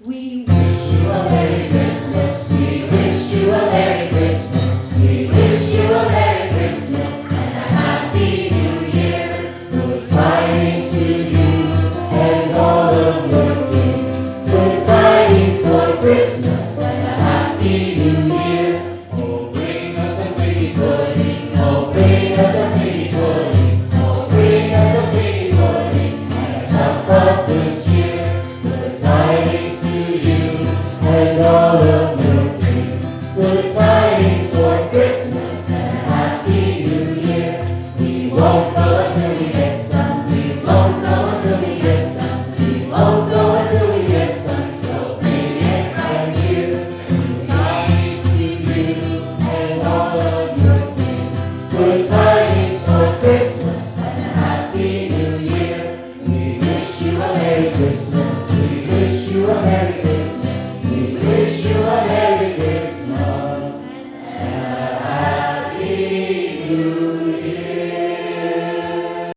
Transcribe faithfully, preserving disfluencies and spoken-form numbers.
We wish you a Merry Christmas. We wish you a Merry Christmas. We wish you a Merry Christmas and a Happy New Year. Good tidings to you and all of your kin. Good tidings for Christmas and a Happy New Year. Oh, bring us a figgy pudding. Oh, bring us a figgy pudding. Oh, bring us a figgy pudding and a cup of good cheer. Good tidings and all of your kin. Good tidings for Christmas and a Happy New Year. We won't go until we get some. We won't go until we get some. We won't go until we get some. So bring us our year. Good tidings to you and all of your kin. Good tidings for Christmas and a Happy New Year. We wish you a Merry Christmas. We wish you a Merry